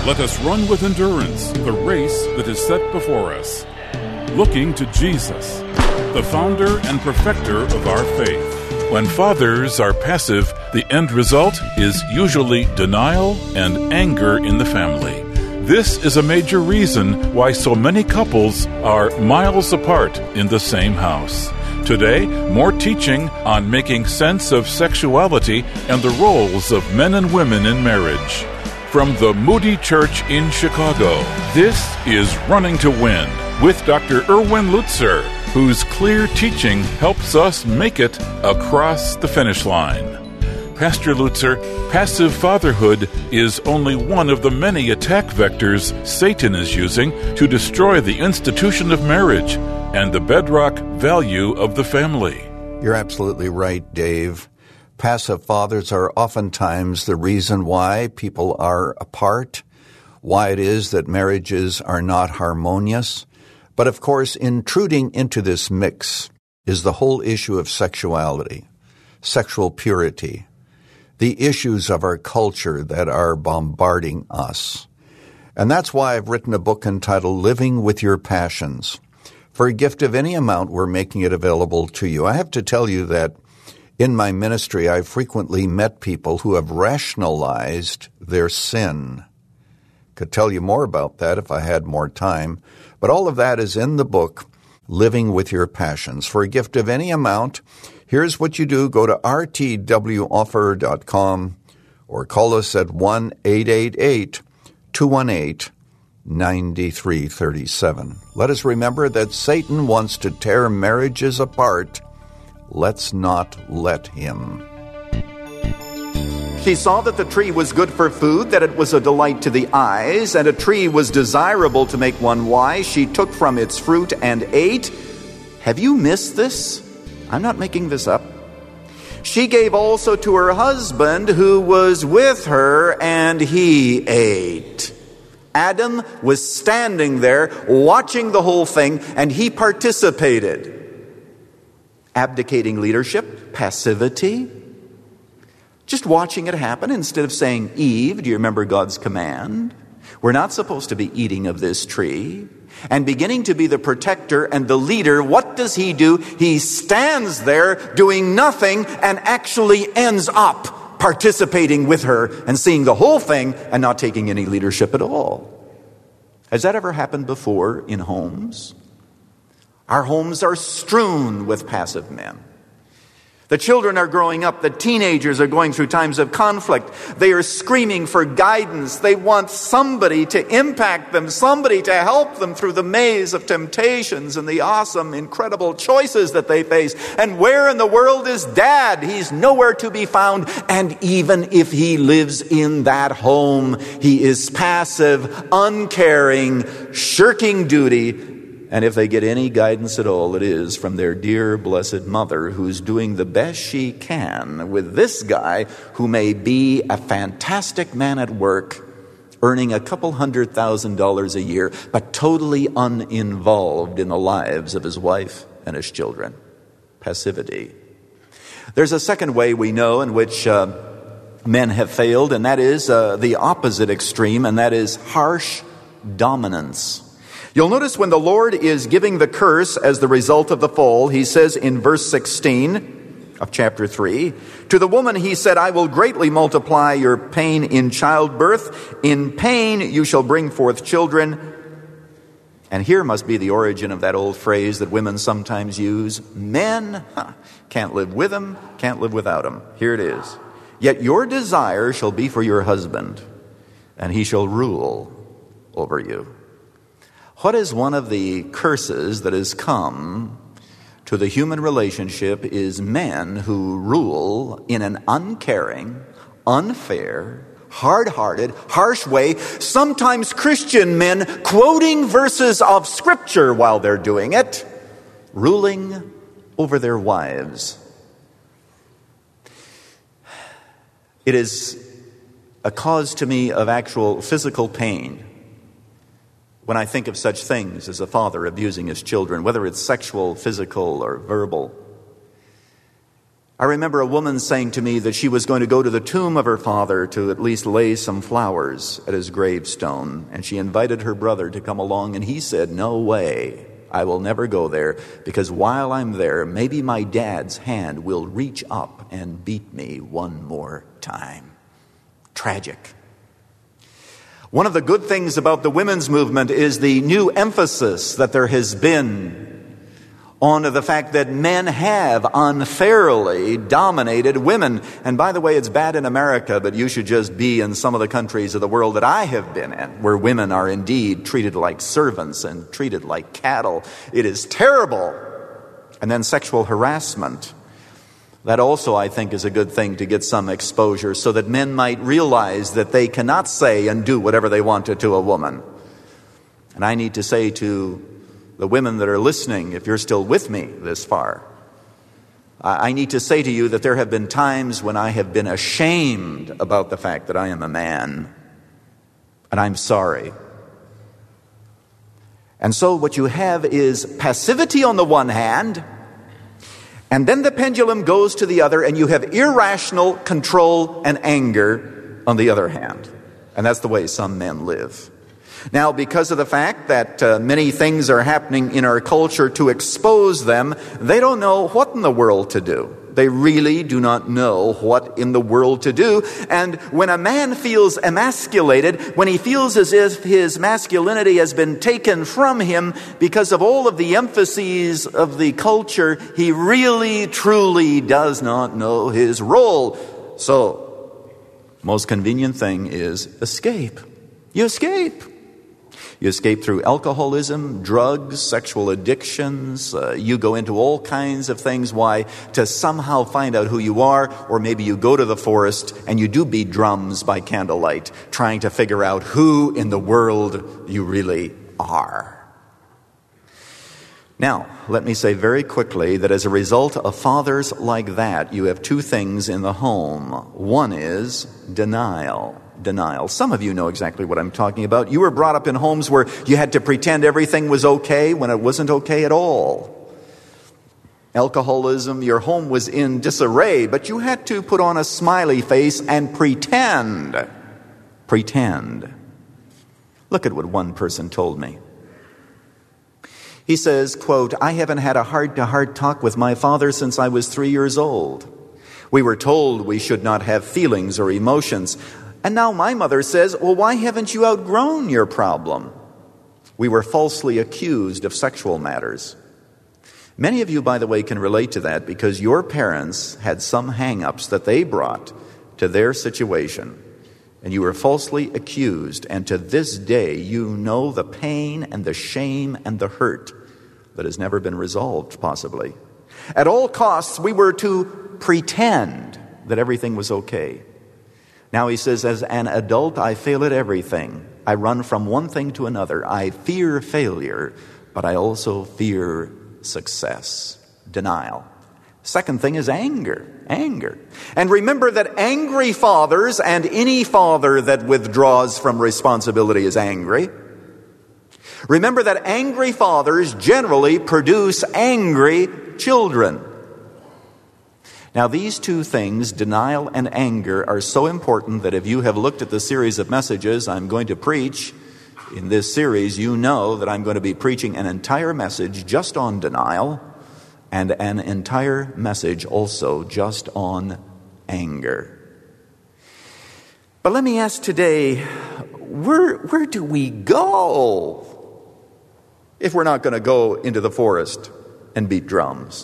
Let us run with endurance the race that is set before us, looking to Jesus, the founder and perfecter of our faith. When fathers are passive, the end result is usually denial and anger in the family. This is a major reason why so many couples are miles apart in the same house. Today, more teaching on making sense of sexuality and the roles of men and women in marriage. From the Moody Church in Chicago, this is Running to Win with Dr. Erwin Lutzer, whose clear teaching helps us make it across the finish line. Pastor Lutzer, passive fatherhood is only one of the many attack vectors Satan is using to destroy the institution of marriage and the bedrock value of the family. You're absolutely right, Dave. Passive fathers are oftentimes the reason why people are apart, why it is that marriages are not harmonious. But of course, intruding into this mix is the whole issue of sexuality, sexual purity, the issues of our culture that are bombarding us. And that's why I've written a book entitled Living with Your Passions. For a gift of any amount, we're making it available to you. I have to tell you that in my ministry, I've frequently met people who have rationalized their sin. Could tell you more about that if I had more time. But all of that is in the book, Living with Your Passions. For a gift of any amount, here's what you do. Go to rtwoffer.com or call us at 1-888-218-9337. Let us remember that Satan wants to tear marriages apart. Let's not let him. She saw that the tree was good for food, that it was a delight to the eyes, and a tree was desirable to make one wise. She took from its fruit and ate. Have you missed this? I'm not making this up. She gave also to her husband who was with her, and he ate. Adam was standing there watching the whole thing, and he participated. Abdicating leadership, passivity, just watching it happen instead of saying, Eve, do you remember God's command? We're not supposed to be eating of this tree. And beginning to be the protector and the leader, what does he do? He stands there doing nothing and actually ends up participating with her and seeing the whole thing and not taking any leadership at all. Has that ever happened before in homes? Our homes are strewn with passive men. The children are growing up. The teenagers are going through times of conflict. They are screaming for guidance. They want somebody to impact them, somebody to help them through the maze of temptations and the awesome, incredible choices that they face. And where in the world is Dad? He's nowhere to be found. And even if he lives in that home, he is passive, uncaring, shirking duty. And if they get any guidance at all, it is from their dear blessed mother, who's doing the best she can with this guy who may be a fantastic man at work, earning a couple $100,000 a year, but totally uninvolved in the lives of his wife and his children. Passivity. There's a second way we know in which men have failed, and that is the opposite extreme, and that is harsh dominance. You'll notice when the Lord is giving the curse as the result of the fall, he says in verse 16 of chapter 3, to the woman he said, I will greatly multiply your pain in childbirth. In pain you shall bring forth children. And here must be the origin of that old phrase that women sometimes use. Men can't live with them, can't live without them. Here it is. Yet your desire shall be for your husband, and he shall rule over you. What is one of the curses that has come to the human relationship is men who rule in an uncaring, unfair, hard-hearted, harsh way, sometimes Christian men quoting verses of Scripture while they're doing it, ruling over their wives. It is a cause to me of actual physical pain when I think of such things as a father abusing his children, whether it's sexual, physical, or verbal. I remember a woman saying to me that she was going to go to the tomb of her father to at least lay some flowers at his gravestone. And she invited her brother to come along, and he said, "No way, I will never go there, because while I'm there, maybe my dad's hand will reach up and beat me one more time." Tragic. One of the good things about the women's movement is the new emphasis that there has been on the fact that men have unfairly dominated women. And by the way, it's bad in America, but you should just be in some of the countries of the world that I have been in, where women are indeed treated like servants and treated like cattle. It is terrible. And then sexual harassment. That also, I think, is a good thing to get some exposure so that men might realize that they cannot say and do whatever they want to a woman. And I need to say to the women that are listening, if you're still with me this far, I need to say to you that there have been times when I have been ashamed about the fact that I am a man. And I'm sorry. And so what you have is passivity on the one hand, and then the pendulum goes to the other, and you have irrational control and anger on the other hand. And that's the way some men live. Now, because of the fact that many things are happening in our culture to expose them, they don't know what in the world to do. They really do not know what in the world to do. And when a man feels emasculated, when he feels as if his masculinity has been taken from him because of all of the emphases of the culture, he really, truly does not know his role. So, most convenient thing is escape. You escape. You escape through alcoholism, drugs, sexual addictions. You go into all kinds of things. Why? To somehow find out who you are. Or maybe you go to the forest and you do beat drums by candlelight, trying to figure out who in the world you really are. Now, let me say very quickly that as a result of fathers like that, you have two things in the home. One is denial. Denial. Some of you know exactly what I'm talking about. You were brought up in homes where you had to pretend everything was okay when it wasn't okay at all. Alcoholism, your home was in disarray, but you had to put on a smiley face and pretend. Pretend. Look at what one person told me. He says, quote, "I haven't had a heart-to-heart talk with my father since I was 3 years old. We were told we should not have feelings or emotions. And now my mother says, well, why haven't you outgrown your problem? We were falsely accused of sexual matters." Many of you, by the way, can relate to that because your parents had some hang-ups that they brought to their situation. And you were falsely accused. And to this day, you know the pain and the shame and the hurt that has never been resolved, possibly. At all costs, we were to pretend that everything was okay. Now he says, as an adult, I fail at everything. I run from one thing to another. I fear failure, but I also fear success. Denial. Second thing is anger. Anger. And remember that angry fathers, and any father that withdraws from responsibility is angry. Remember that angry fathers generally produce angry children. Now, these two things, denial and anger, are so important that if you have looked at the series of messages I'm going to preach in this series, you know that I'm going to be preaching an entire message just on denial and an entire message also just on anger. But let me ask today, where do we go if we're not going to go into the forest and beat drums?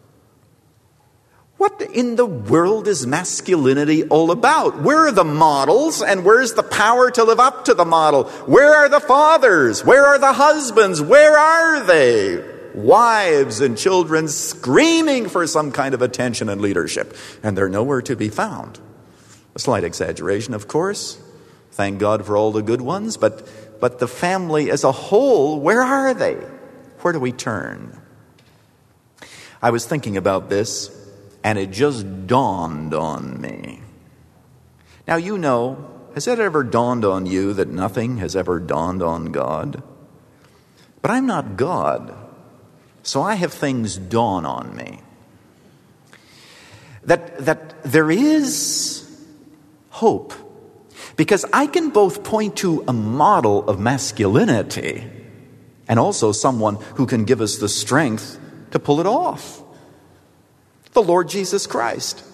What in the world is masculinity all about? Where are the models and where's the power to live up to the model? Where are the fathers? Where are the husbands? Where are they? Wives and children screaming for some kind of attention and leadership, and they're nowhere to be found. A slight exaggeration, of course. Thank God for all the good ones, but the family as a whole, where are they? Where do we turn? I was thinking about this, and it just dawned on me. Now, you know, has it ever dawned on you that nothing has ever dawned on God? But I'm not God, so I have things dawn on me. that there is hope. Because I can both point to a model of masculinity and also someone who can give us the strength to pull it off. The Lord Jesus Christ.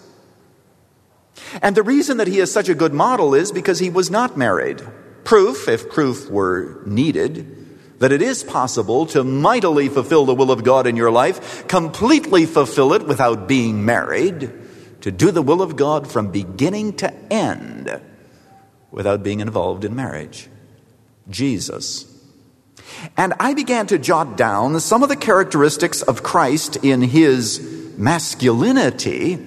And the reason that he is such a good model is because he was not married. Proof, if proof were needed, that it is possible to mightily fulfill the will of God in your life, completely fulfill it without being married, to do the will of God from beginning to end without being involved in marriage. Jesus. And I began to jot down some of the characteristics of Christ in his masculinity,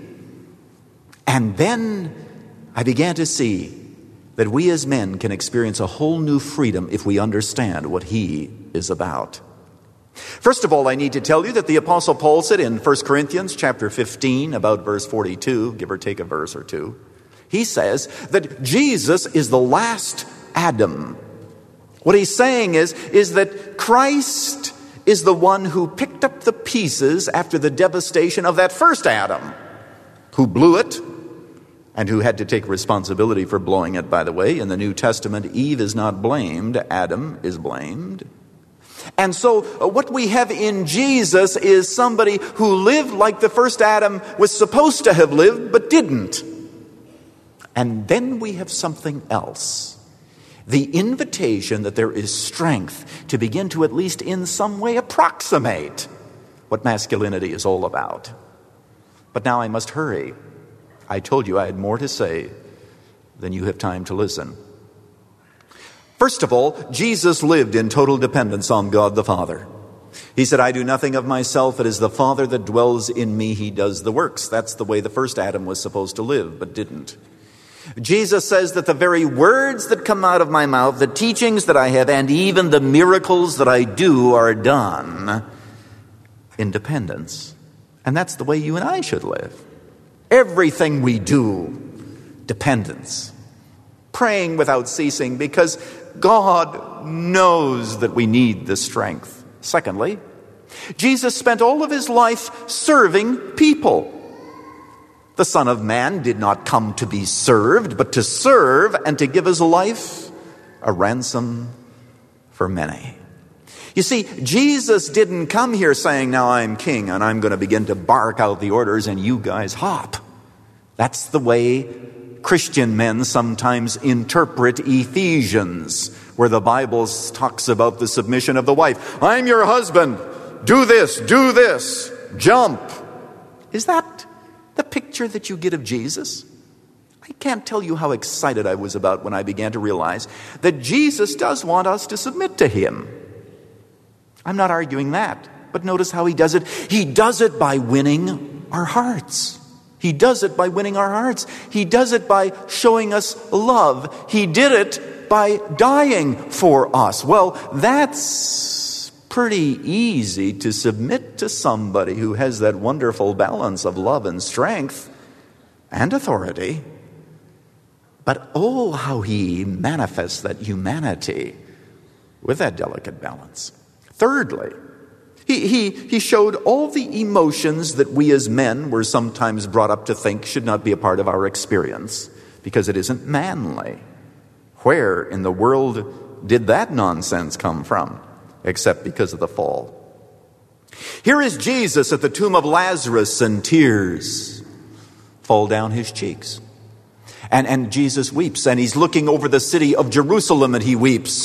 and then I began to see that we as men can experience a whole new freedom if we understand what he is about. First of all, I need to tell you that the Apostle Paul said in 1 Corinthians chapter 15, about verse 42, give or take a verse or two, he says that Jesus is the last Adam. What he's saying is that Christ is the one who picked up the pieces after the devastation of that first Adam, who blew it, and who had to take responsibility for blowing it, by the way. In the New Testament, Eve is not blamed, Adam is blamed. And so what we have in Jesus is somebody who lived like the first Adam was supposed to have lived, but didn't. And then we have something else. The invitation that there is strength to begin to at least in some way approximate what masculinity is all about. But now I must hurry. I told you I had more to say than you have time to listen. First of all, Jesus lived in total dependence on God the Father. He said, I do nothing of myself. It is the Father that dwells in me. He does the works. That's the way the first Adam was supposed to live, but didn't. Jesus says that the very words that come out of my mouth, the teachings that I have, and even the miracles that I do are done in dependence. And that's the way you and I should live. Everything we do, dependence. Praying without ceasing because God knows that we need the strength. Secondly, Jesus spent all of his life serving people. The Son of Man did not come to be served, but to serve and to give his life a ransom for many. You see, Jesus didn't come here saying, now I'm king and I'm going to begin to bark out the orders and you guys hop. That's the way Christian men sometimes interpret Ephesians, where the Bible talks about the submission of the wife. I'm your husband. Do this, jump. Is that the picture that you get of Jesus? I can't tell you how excited I was about when I began to realize that Jesus does want us to submit to him. I'm not arguing that, but notice how he does it. He does it by winning our hearts. He does it by winning our hearts. He does it by showing us love. He did it by dying for us. Well, that's pretty easy to submit to somebody who has that wonderful balance of love and strength and authority. But oh, how he manifests that humanity with that delicate balance. Thirdly, he showed all the emotions that we as men were sometimes brought up to think should not be a part of our experience because it isn't manly. Where in the world did that nonsense come from except because of the fall? Here is Jesus at the tomb of Lazarus, and tears fall down his cheeks. And Jesus weeps, and he's looking over the city of Jerusalem and he weeps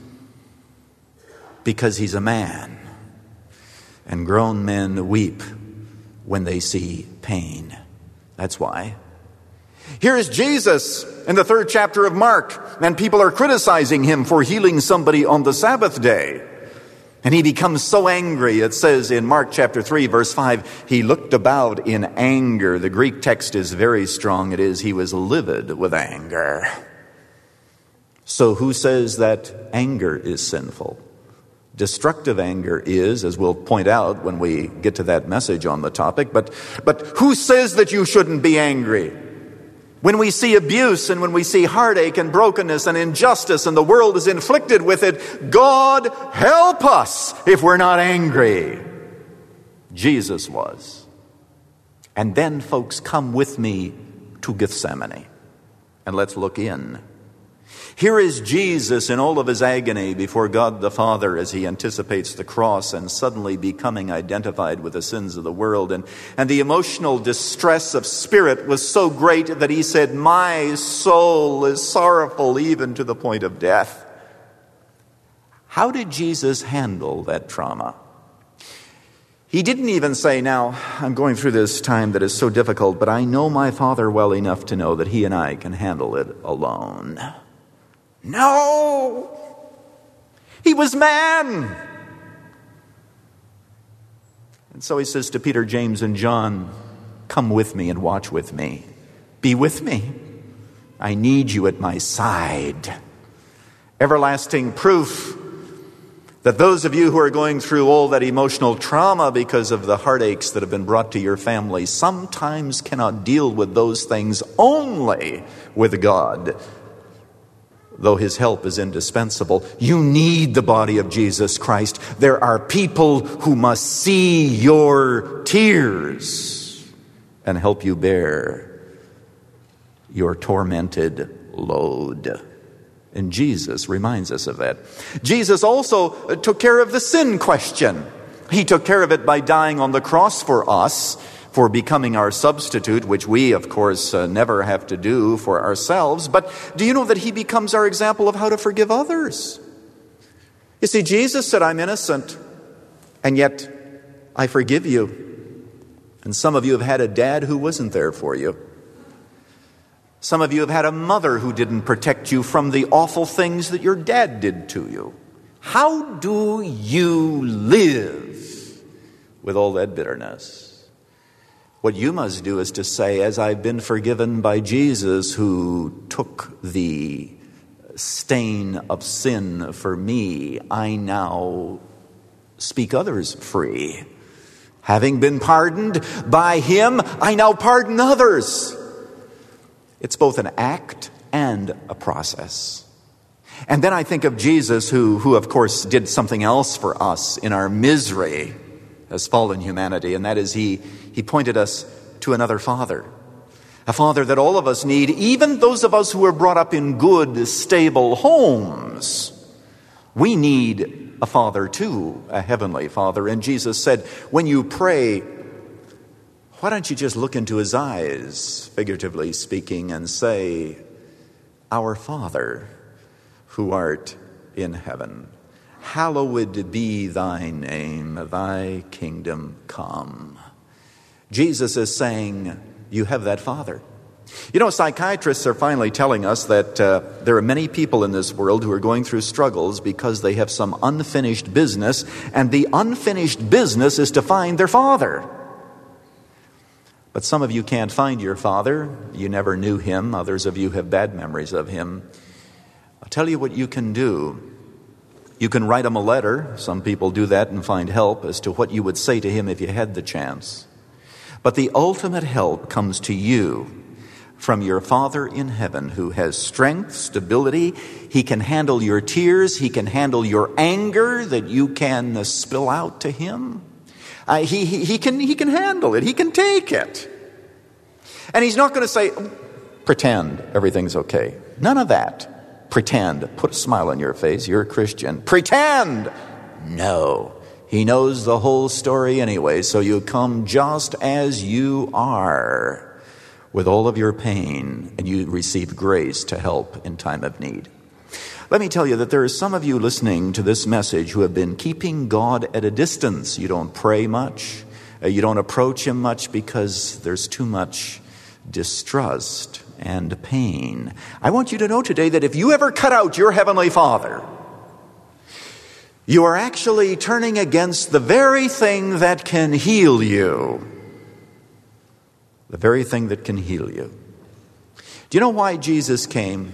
because he's a man. And grown men weep when they see pain. That's why. Here is Jesus in the 3rd chapter of Mark, and people are criticizing him for healing somebody on the Sabbath day. And he becomes so angry. It says in Mark chapter 3, verse 5, he looked about in anger. The Greek text is very strong. It is, he was livid with anger. So who says that anger is sinful? Destructive anger is, as we'll point out when we get to that message on the topic, but who says that you shouldn't be angry? When we see abuse and when we see heartache and brokenness and injustice and the world is inflicted with it, God help us if we're not angry. Jesus was. And then, folks, come with me to Gethsemane, and let's look in. Here is Jesus in all of his agony before God the Father as he anticipates the cross and suddenly becoming identified with the sins of the world. And the emotional distress of spirit was so great that he said, "My soul is sorrowful even to the point of death." How did Jesus handle that trauma? He didn't even say, "Now, I'm going through this time that is so difficult, but I know my Father well enough to know that he and I can handle it alone." No! He was man! And so he says to Peter, James, and John, "Come with me and watch with me. Be with me. I need you at my side." Everlasting proof that those of you who are going through all that emotional trauma because of the heartaches that have been brought to your family sometimes cannot deal with those things only with God, though his help is indispensable. You need the body of Jesus Christ. There are people who must see your tears and help you bear your tormented load. And Jesus reminds us of that. Jesus also took care of the sin question. He took care of it by dying on the cross for us, for becoming our substitute, which we, of course, never have to do for ourselves. But do you know that he becomes our example of how to forgive others? You see, Jesus said, "I'm innocent, and yet I forgive you." And some of you have had a dad who wasn't there for you. Some of you have had a mother who didn't protect you from the awful things that your dad did to you. How do you live with all that bitterness? What you must do is to say, "As I've been forgiven by Jesus who took the stain of sin for me, I now speak others free. Having been pardoned by him, I now pardon others." It's both an act and a process. And then I think of Jesus who of course did something else for us in our misery as fallen humanity, and that is he pointed us to another Father. A Father that all of us need, even those of us who were brought up in good, stable homes. We need a Father too, a heavenly Father. And Jesus said, when you pray, why don't you just look into his eyes, figuratively speaking, and say, "Our Father, who art in heaven, hallowed be thy name, thy kingdom come." Jesus is saying, you have that Father. You know, psychiatrists are finally telling us that there are many people in this world who are going through struggles because they have some unfinished business, and the unfinished business is to find their Father. But some of you can't find your Father. You never knew him. Others of you have bad memories of him. I'll tell you what you can do. You can write him a letter. Some people do that and find help as to what you would say to him if you had the chance. But the ultimate help comes to you from your Father in heaven, who has strength, stability. He can handle your tears. He can handle your anger that you can spill out to him. He can handle it. He can take it. And he's not going to say, pretend everything's okay. None of that. Pretend. Put a smile on your face. You're a Christian. Pretend. No. He knows the whole story anyway, so you come just as you are with all of your pain, and you receive grace to help in time of need. Let me tell you that there are some of you listening to this message who have been keeping God at a distance. You don't pray much. You don't approach him much because there's too much distrust and pain. I want you to know today that if you ever cut out your Heavenly Father, you are actually turning against the very thing that can heal you. The very thing that can heal you. Do you know why Jesus came?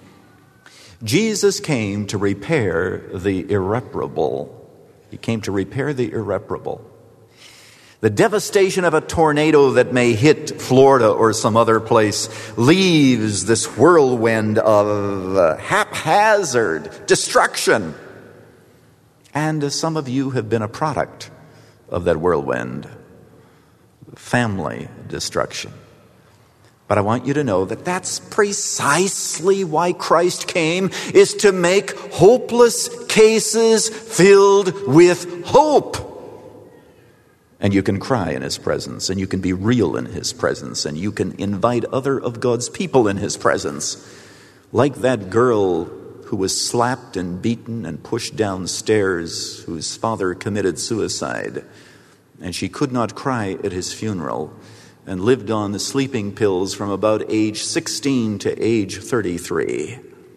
Jesus came to repair the irreparable. He came to repair the irreparable. The devastation of a tornado that may hit Florida or some other place leaves this whirlwind of haphazard destruction. And some of you have been a product of that whirlwind. family destruction. But I want you to know that that's precisely why Christ came, is to make hopeless cases filled with hope. And you can cry in His presence, and you can be real in His presence, and you can invite other of God's people in His presence. Like that girl who was slapped and beaten and pushed downstairs, whose father committed suicide, and she could not cry at his funeral, and lived on the sleeping pills from about age 16 to age 33,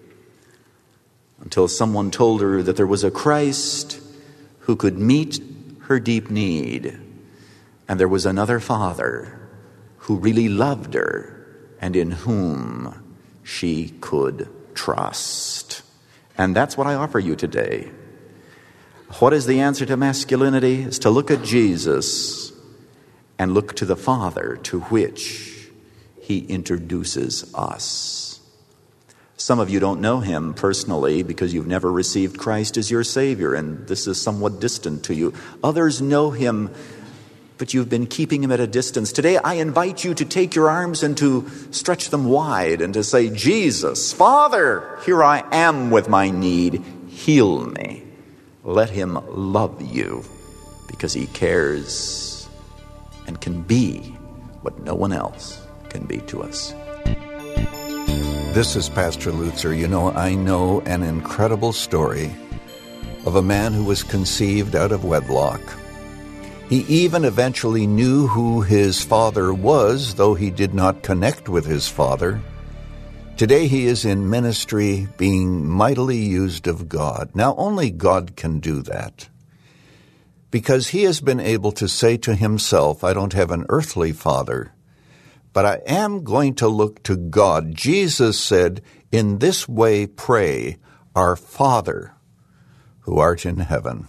until someone told her that there was a Christ who could meet her deep need. And there was another Father who really loved her and in whom she could trust. And that's what I offer you today. What is the answer to masculinity? Is to look at Jesus and look to the Father to which He introduces us. Some of you don't know Him personally because you've never received Christ as your Savior, and this is somewhat distant to you. Others know Him, but you've been keeping Him at a distance. Today, I invite you to take your arms and to stretch them wide and to say, Jesus, Father, here I am with my need. Heal me. Let Him love you because He cares and can be what no one else can be to us. This is Pastor Lutzer. You know, I know an incredible story of a man who was conceived out of wedlock. He even eventually knew who his father was, though he did not connect with his father. Today he is in ministry, being mightily used of God. Now only God can do that, because he has been able to say to himself, I don't have an earthly father, but I am going to look to God. Jesus said, in this way pray, our Father who art in heaven.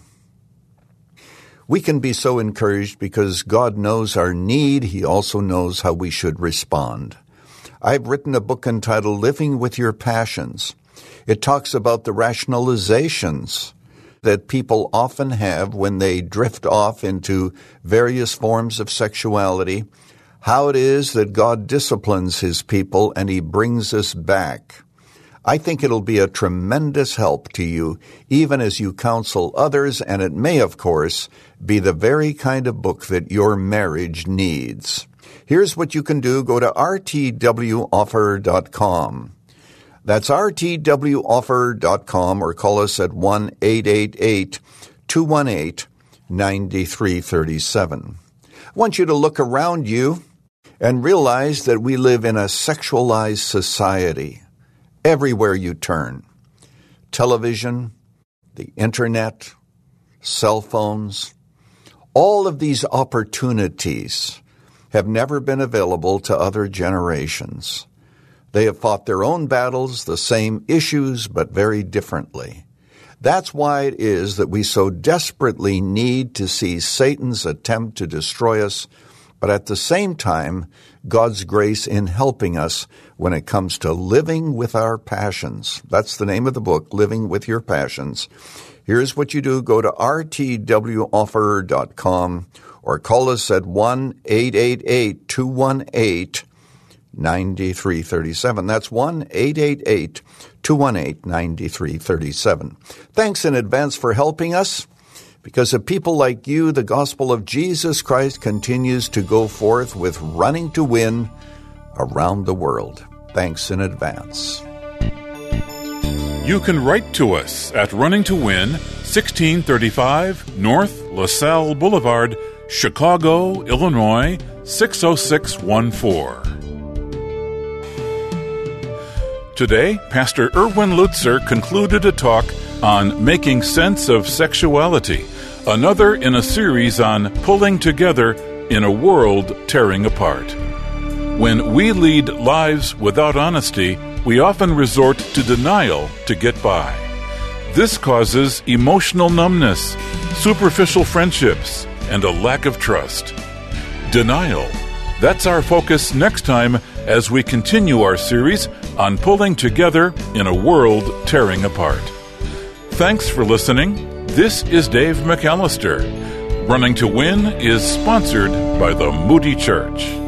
We can be so encouraged because God knows our need. He also knows how we should respond. I've written a book entitled Living with Your Passions. It talks about the rationalizations that people often have when they drift off into various forms of sexuality, how it is that God disciplines His people and He brings us back. I think it'll be a tremendous help to you, even as you counsel others, and it may, of course, be the very kind of book that your marriage needs. Here's what you can do. Go to rtwoffer.com. That's rtwoffer.com, or call us at 1-888-218-9337. I want you to look around you and realize that we live in a sexualized society. Everywhere you turn, television, the internet, cell phones, all of these opportunities have never been available to other generations. They have fought their own battles, the same issues, but very differently. That's why it is that we so desperately need to see Satan's attempt to destroy us, but at the same time, God's grace in helping us when it comes to living with our passions. That's the name of the book, Living with Your Passions. Here's what you do. Go to rtwoffer.com or call us at 1-888-218-9337. That's 1-888-218-9337. Thanks in advance for helping us. Because of people like you, the gospel of Jesus Christ continues to go forth with Running to Win around the world. Thanks in advance. You can write to us at Running to Win, 1635 North LaSalle Boulevard, Chicago, Illinois, 60614. Today, Pastor Erwin Lutzer concluded a talk on making sense of sexuality, another in a series on pulling together in a world tearing apart. When we lead lives without honesty, we often resort to denial to get by. This causes emotional numbness, superficial friendships, and a lack of trust. Denial. That's our focus next time as we continue our series on pulling together in a world tearing apart. Thanks for listening. This is Dave McAllister. Running to Win is sponsored by the Moody Church.